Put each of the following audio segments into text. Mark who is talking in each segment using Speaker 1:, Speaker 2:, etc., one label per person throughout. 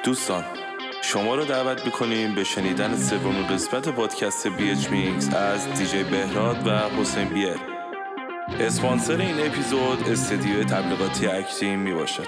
Speaker 1: دوستان شما رو دعوت میکنیم به شنیدن سومین قسمت پادکست BH Mix از دیجی بهراد و حسین بیر. اسپانسر این اپیزود استدیو تبلیغاتی اکتیم میباشد.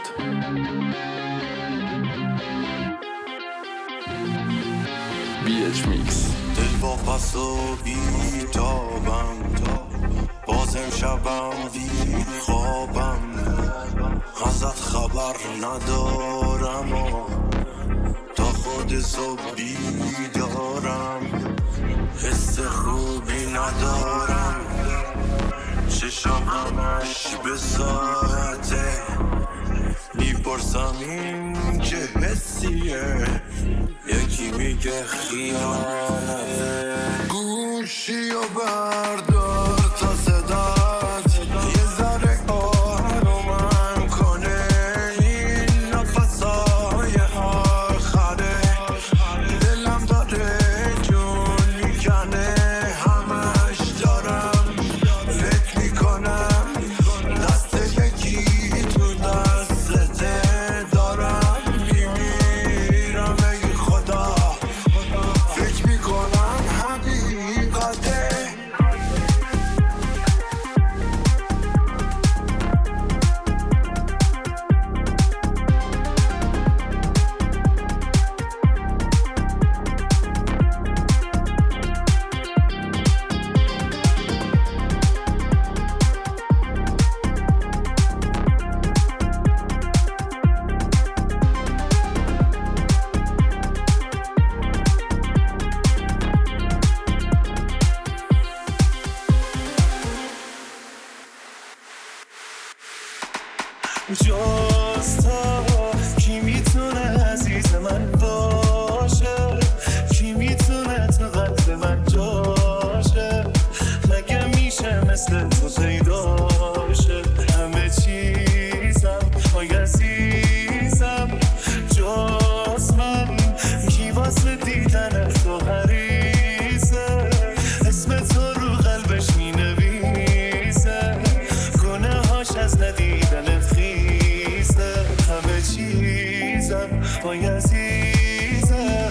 Speaker 1: BH Mix.
Speaker 2: دل با پس و بیتابم، بازم شبم بی خوابم، ازت خبر ندارم و تا خود صبح بیدارم، حس خوبی ندارم، چشم همش به ساعته، میپرسم این چه حسیه، یکی میگه خیانته. گوشی و بردار تا صدات یه ذره آرومم کنه، این نفسای آخره دلم داره جون میکنه، همش دارم فکر میکنم دست یکی تو دستته، دارم میمیرم ای خدا، فکر میکنم حقیقته.
Speaker 3: جز تو کی میتونه عزیز من باشه، کی میتونه تو قلب من جاشه، مگه میشه مثل تو پیدا شه، همه چیزم آی عزیزم، جز من کی واسه دیدن تو حریصه، اسم تو رو قلبش مینویسه، گناه هاش از ندیدنت خیسه، همه چیزم وای عزیزم.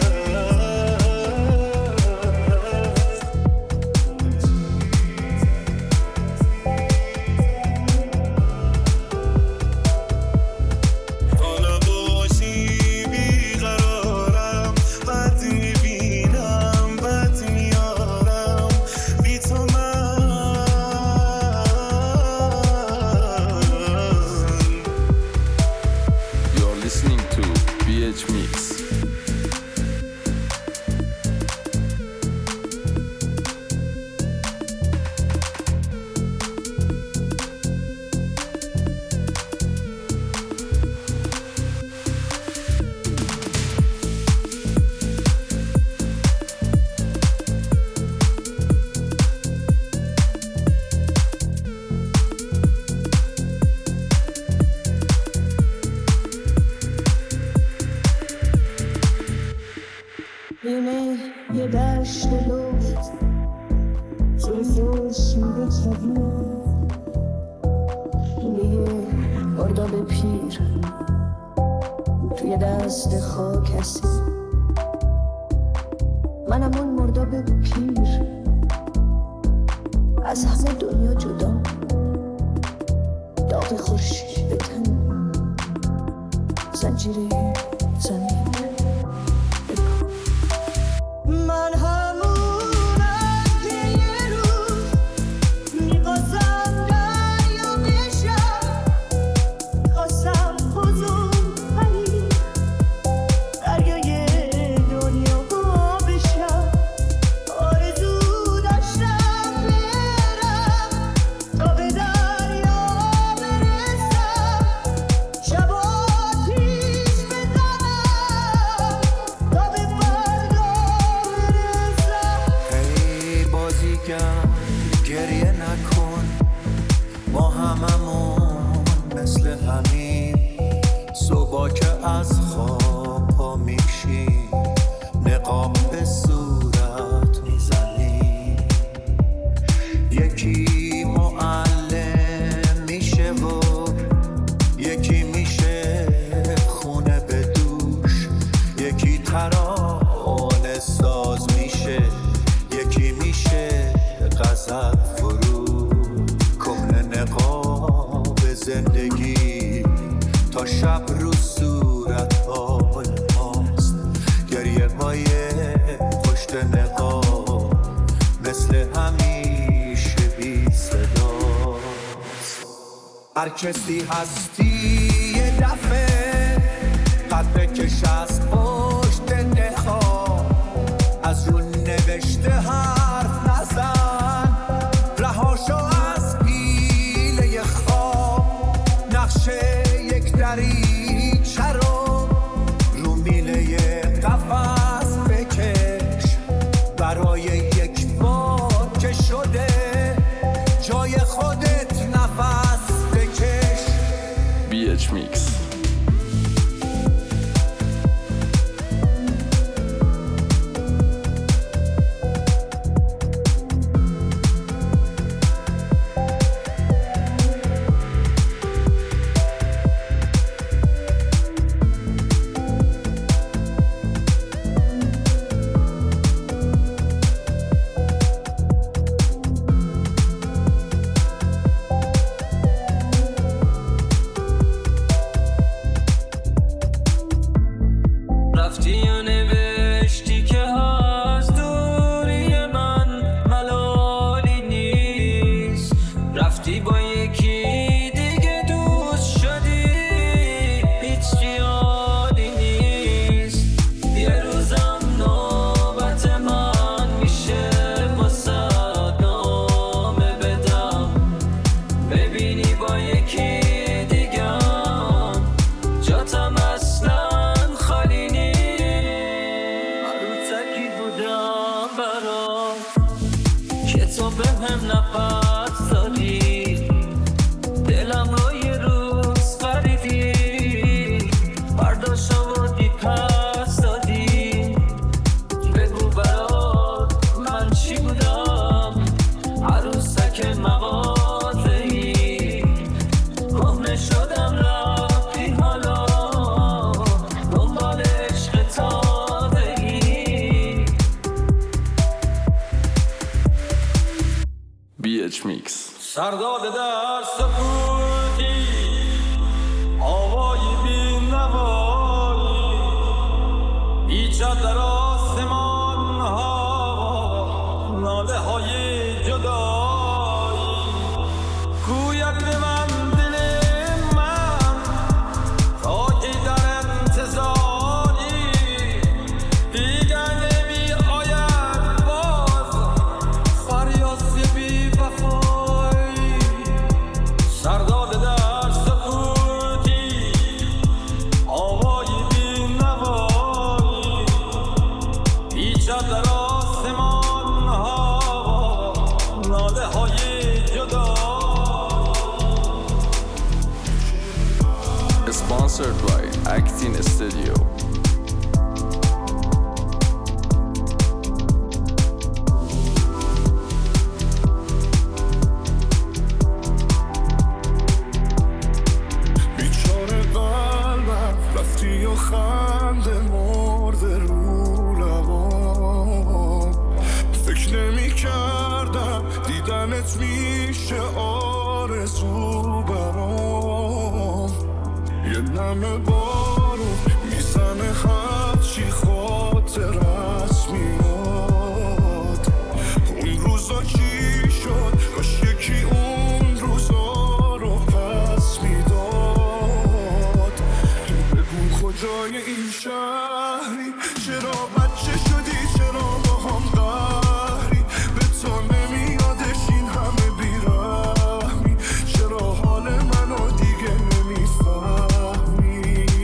Speaker 3: حالا باشی بیقرارم، بد میبینم بد میارم، بی تو من
Speaker 1: You're listening to BH Mix.
Speaker 4: اینه یه دشت لفت جزوش میده کبیر، اینه یه ارداب پیر توی دست خاک هستی، منم اون مرداب پیر از همه دنیا جدا، داغ خورشید به تن، زنجیره زمین. من همونم که یه روز میخواستم دریا بشم، خواستم خودم ولی دریای دنیا بشم، آرزو داشتم برم تا به دریا برسم، شب آتیش بزنم
Speaker 5: ترانه ساز میشه، یکی میشه غضب فرو، کهنه نقاب زندگی تا شب رو صورت‌های ماست، گریه های پشت نقاب مثل همیشه بی صداست. هر کسی هستی یه دفعه قد بکش از پشت نقاب، از رو نوشته حرف نزن، رهاشو از پیله خواب، نقشه یک دریچه رو میله قفس بکش، برای یک بار که شده جای خودت نفس بکش.
Speaker 1: BH Mix. BH Mix.
Speaker 3: سرداد در سکوتی آوایی بی نوایی، ایجاد در آسمان ها ناله های جدایی، گوید به من دل من تا که در انتظاری، دیگر نمی آید باز فریاد بی وفایی. سرداد در سکوتی آوایی بی نوایی، ایجاد در آسمان ها ناله های جدا.
Speaker 1: Sponsored by Actin Studio.
Speaker 3: بیچاره قلبم رفتی و خنده مرده رو لبام، فکر نمی کردم دیدنت میشه آرزو برام، یه نمه بارون میزنه هرچی خاطرت میاد، اون روزا چی شد کاش یکی اون روزا رو پس میداد. بگو کجای این شهری، چرا بچه شدی، چرا با هم قهری، به تو نمیادش این همه بیرحمی، چرا حال منو دیگه نمیفهمی.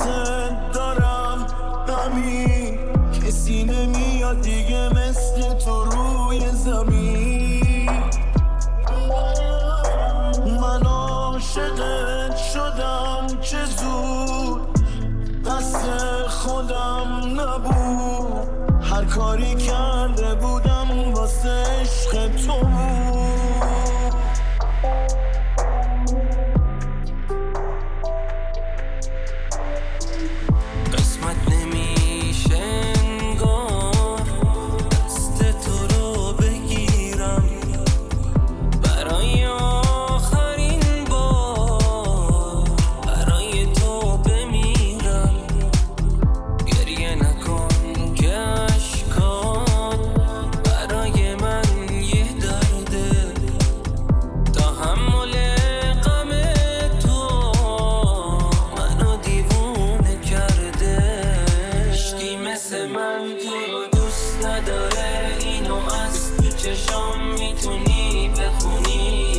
Speaker 3: دوست دارم همین کسی نمیاد دیگه مثل تو روی زمین من عاشقت شدم چه زود دست خودم نبود هر کاری کرده بودم واسه عشق تو
Speaker 6: قسمت نمیشه انگار دست تو رو بگیرم برای آخرین بار برای تو بمیرم گریه نکن که اشکات برای من یه درده تحمل غم تو منو دیوونه کرده هیچکی مثل من تو رو دوست نداره اینو از تو چشام میتونی بخونی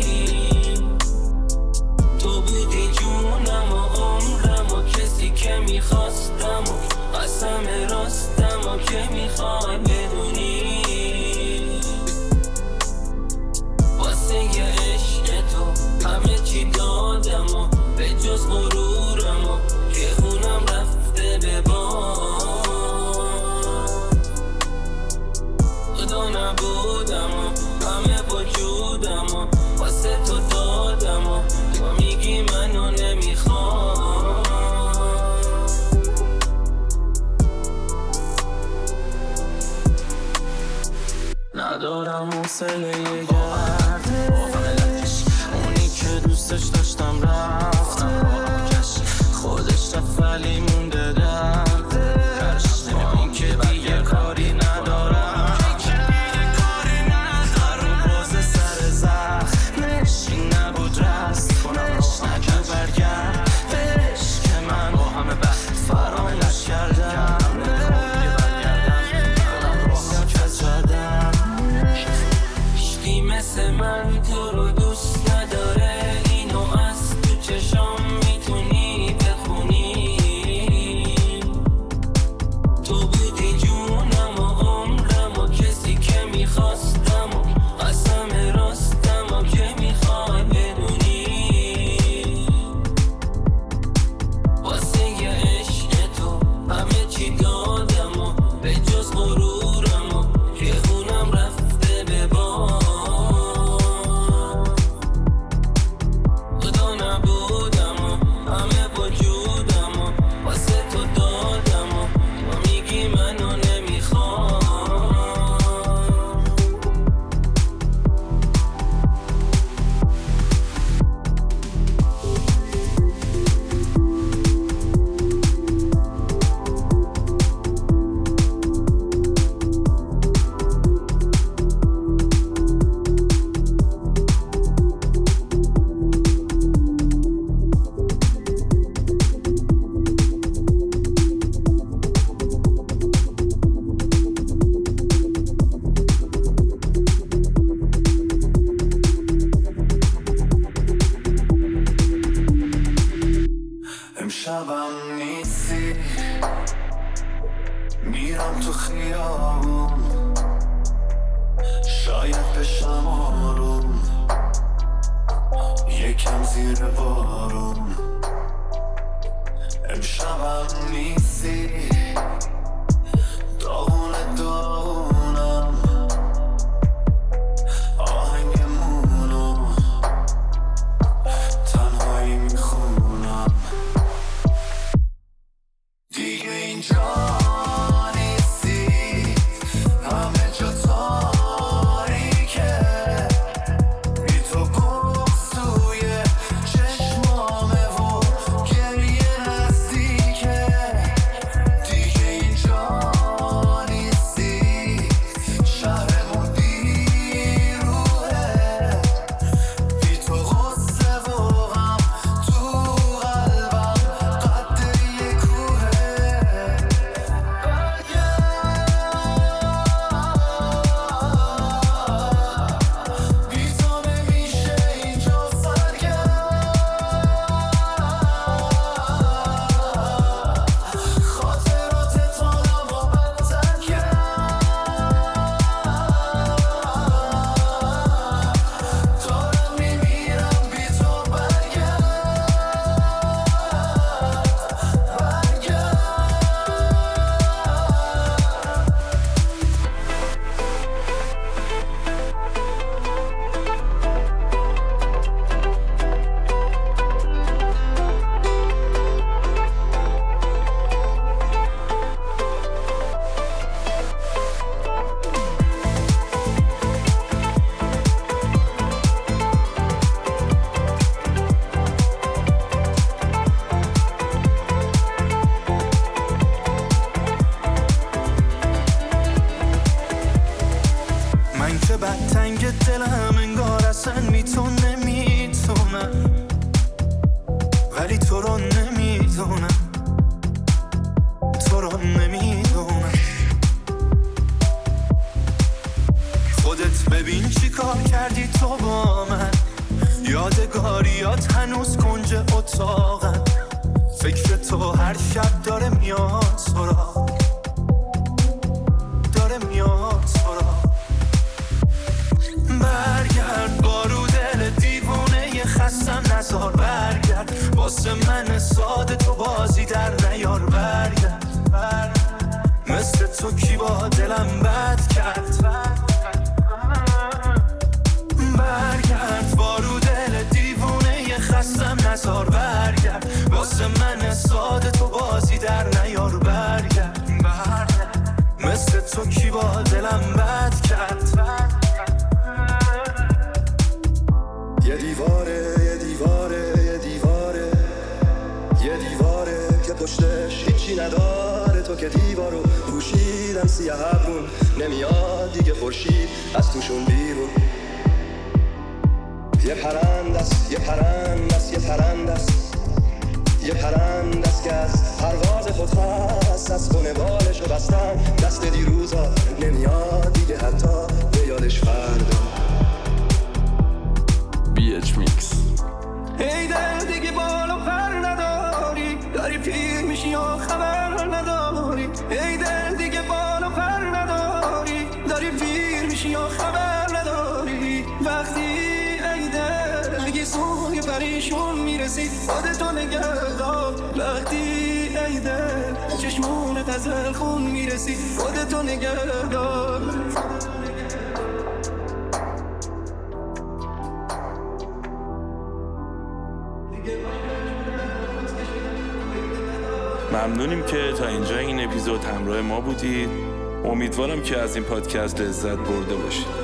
Speaker 6: تو بودی جونم و عمرم و کسی که میخواستم و قسم راستم و که میخوای بدونی واسه یه عشق تو همه چی دادم و به جز غرورم و که خونم رفته به باد خدا نبودم و همه وجودم و واسه تو دادم و تو میگی منو نمیخوام ندارم حوصله گردش اونی که دوستش داشتم رفته خودش رفت ولی مونده دردش با این که دیگه کاری ندارم هر روز سر زخمش این نبود رستش نکرد برگردش که من با همه بحث فراموش کردم مثل من تو رو دوست نداره اینو از تو چشام میتونی بخونی تو بودی جونم و عمرم و کسی که میخواستم و قسم راستم و که میخوای بدونی واسه یه عشق تو همه چی دادم و به جز غرورم و که خونم رفته به باد
Speaker 3: امشبم نیستی میرم تو خیابون شاید بشم آروم یکم زیر بارون امشبم نیستی داغونم آهنگمونو تنهایی میخونم دیگه اینجا نیستی همه جا تاریکه بی تو بغض توی چشمامه و گریه نزدیکه
Speaker 6: تنگ دلم انگار اصلا نمیتونم ولی تو رو نمیدونم خودت ببین چی کار کردی تو با من یادگاریات هنوز کنج اتاقم فکر تو هر شب داره میاد سراغ برگرد بارو دل دیوونه خستم نزار برگرد واسه من ساده تو بازی در نیار برگرد مثل تو کی با دلم بد کرد برگرد بارو دل دیوونه خستم نزار برگرد واسه من ساده تو بازی در نیار برگرد مثل تو کی با دلم بد کرد
Speaker 7: یه دیواره که پشتش هیچی نداره تو که دیوارو پوشیدن سیاه ابرون نمیاد دیگه خورشید از توشون بیرون یه پرندست که از پرواز خود خواست از خونه بالشو بستن دست دیروزا نمیاد دیگه حتی به یادش فردا
Speaker 1: BH Mix.
Speaker 6: ای دل دیگه بالا پر نداری داری پیر میشی یا خبر نداری ای دل دیگه بالا پر نداری داری پیر میشی یا خبر نداری وقتی ای دل دیگه سوی پریشون میرسی خودتو نگه دار وقتی ای دل چشمونت از خون میرسی خودتو نگه دار
Speaker 1: ممنونیم که تا اینجا این اپیزود همراه ما بودید. امیدوارم که از این پادکست لذت برده باشید.